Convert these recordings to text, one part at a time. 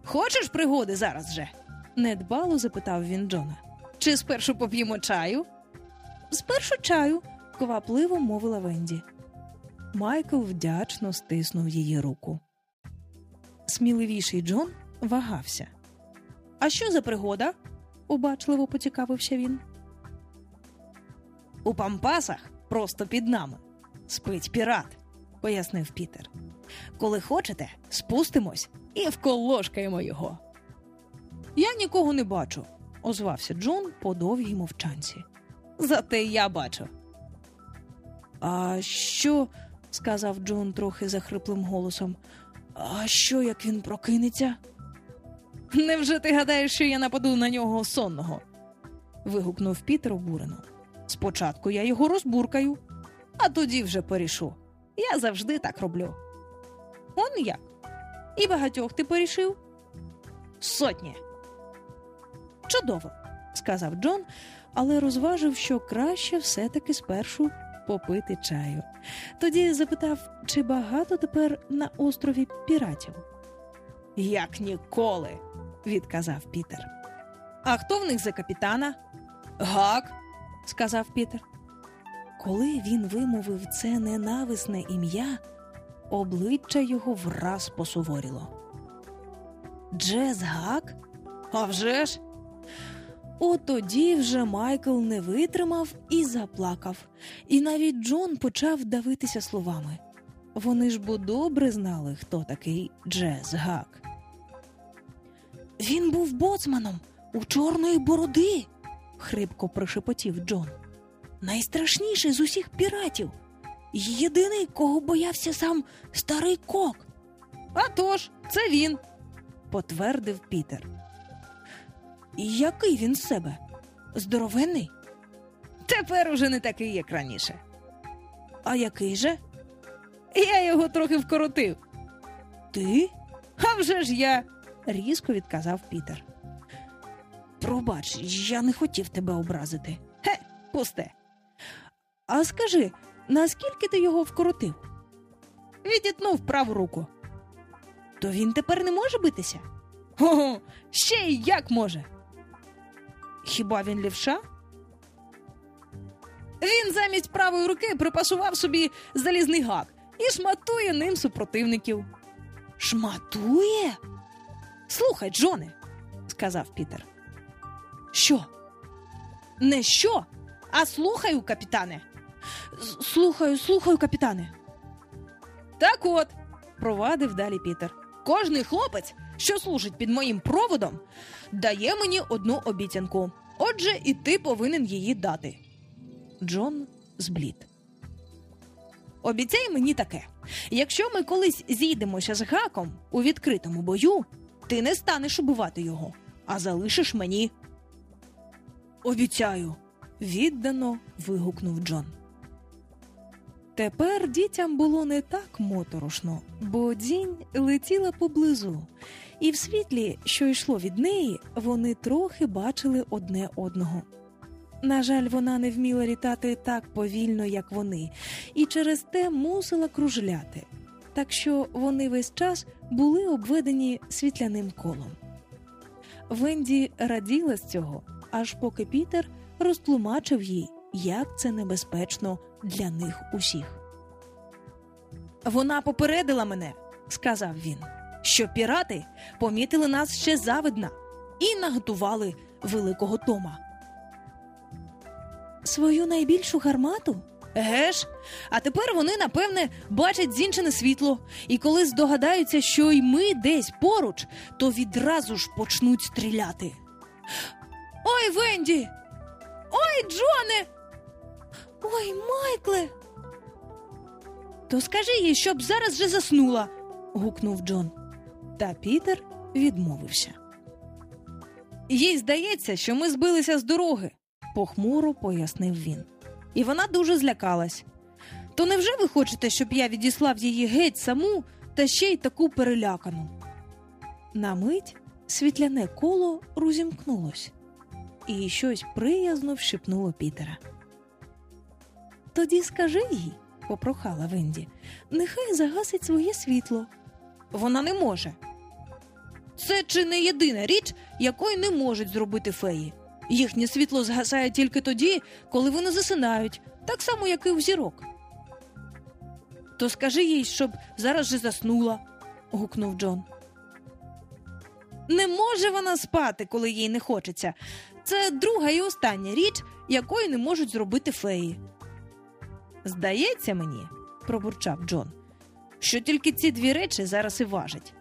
Хочеш пригоди зараз же? Недбало запитав він Джона. Чи спершу поп'ємо чаю? Спершу чаю, квапливо мовила Венді. Майкл вдячно стиснув її руку. Сміливіший Джон вагався. А що за пригода? Обачливо поцікавився він. У Пампасах, просто під нами, спить пірат, пояснив Пітер. Коли хочете, спустимось і вколошкаємо його. Я нікого не бачу, озвався Джон по довгій мовчанці. Зате я бачу. А що, сказав Джон трохи захриплим голосом, а що, як він прокинеться? Невже ти гадаєш, що я нападу на нього сонного? Вигукнув Пітер обурено. Спочатку я його розбуркаю, а тоді вже порішу. Я завжди так роблю. Он як? І багатьох ти порішив? Сотні. Чудово, сказав Джон, але розважив, що краще все-таки спершу попити чаю. Тоді запитав, чи багато тепер на острові піратів. Як ніколи, відказав Пітер. А хто в них за капітана? Гак, сказав Пітер. Коли він вимовив це ненависне ім'я, обличчя його враз посуворіло. Джез Гак? А вже ж! От тоді вже Майкл не витримав і заплакав. І навіть Джон почав давитися словами. Вони ж бо добре знали, хто такий Джез Гак. «Він був боцманом у Чорної бороди!» – хрипко прошепотів Джон. «Найстрашніший з усіх піратів! Єдиний, кого боявся сам старий Кок!» «А тож, це він!» – потвердив Пітер. «І який він з себе? Здоровенний?» «Тепер уже не такий, як раніше». «А який же?» «Я його трохи вкоротив». «Ти?» «А вже ж я!» – різко відказав Пітер. «Пробач, я не хотів тебе образити». «Хе, пусте». «А скажи, наскільки ти його вкоротив?» «Відітнув праву руку». «То він тепер не може битися?» «Ого, ще й як може!» «Хіба він лівша?» «Він замість правої руки припасував собі залізний гак і шматує ним супротивників». «Шматує?» «Слухай, Джоне», – сказав Пітер. «Що?» «Не що, а слухаю, капітане». Слухаю, капітане». «Так от», – провадив далі Пітер, «кожний хлопець, що служить під моїм проводом, дає мені одну обіцянку. Отже, і ти повинен її дати». Джон зблід. «Обіцяй мені таке. Якщо ми колись зійдемося з Гаком у відкритому бою, ти не станеш убивати його, а залишиш мені». «Обіцяю», – віддано вигукнув Джон. Тепер дітям було не так моторошно, бо дзінь летіла поблизу, і в світлі, що йшло від неї, вони трохи бачили одне одного. На жаль, вона не вміла літати так повільно, як вони, і через те мусила кружляти, так що вони весь час були обведені світляним колом. Венді раділа з цього, аж поки Пітер розтлумачив їй, як це небезпечно для них усіх. «Вона попередила мене», – сказав він, – «що пірати помітили нас ще завидна і наготували великого Тома». «Свою найбільшу гармату?» «Еге ж, а тепер вони, напевне, бачать зінчене світло, і коли здогадаються, що й ми десь поруч, то відразу ж почнуть стріляти». «Ой, Венді! Ой, Джоне! Ой, Майкле!» «То скажи їй, щоб зараз же заснула», – гукнув Джон. Та Пітер відмовився. «Їй здається, що ми збилися з дороги», – похмуро пояснив він. «І вона дуже злякалась. То невже ви хочете, щоб я відіслав її геть саму, та ще й таку перелякану?» На мить світляне коло розімкнулось, і щось приязно вщипнуло Пітера. «Тоді скажи їй», – попрохала Венді, – «нехай загасить своє світло». «Вона не може». Це чи не єдина річ, якої не можуть зробити феї. Їхнє світло згасає тільки тоді, коли вони засинають, так само, як і у зірок. То скажи їй, щоб зараз же заснула, гукнув Джон. Не може вона спати, коли їй не хочеться. Це друга і остання річ, якої не можуть зробити феї. Здається мені, пробурчав Джон, що тільки ці дві речі зараз і важать.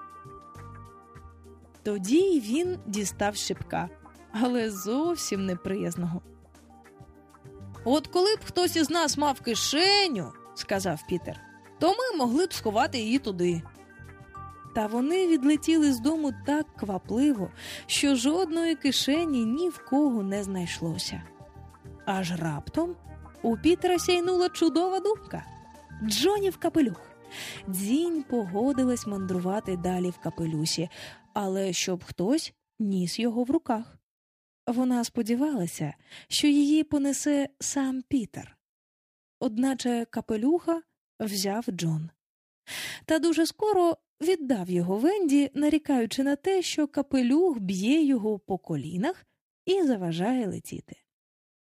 Тоді він дістав щипка, але зовсім неприязного. От коли б хтось із нас мав кишеню, сказав Пітер, то ми могли б сховати її туди. Та вони відлетіли з дому так квапливо, що жодної кишені ні в кого не знайшлося. Аж раптом у Пітера сяйнула чудова думка. Джонів капелюх. Дзінь погодилась мандрувати далі в капелюсі, але щоб хтось ніс його в руках. Вона сподівалася, що її понесе сам Пітер. Одначе капелюха взяв Джон. Та дуже скоро віддав його Венді, нарікаючи на те, що капелюх б'є його по колінах і заважає летіти.